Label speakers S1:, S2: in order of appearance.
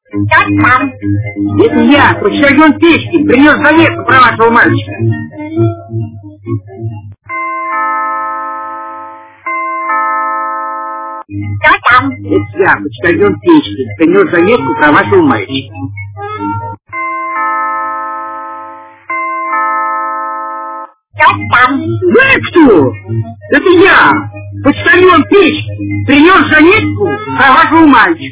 S1: Кто там?
S2: Это я, почтальон Печкин, принес заметку про вашего мальчика.
S1: Кто там?
S2: Это я, почтальон Печкин, принес заметку про вашего мальчика.
S1: Кто там?
S2: Вы кто? Это я, почтальон Печкин, принес заметку про вашего мальчика.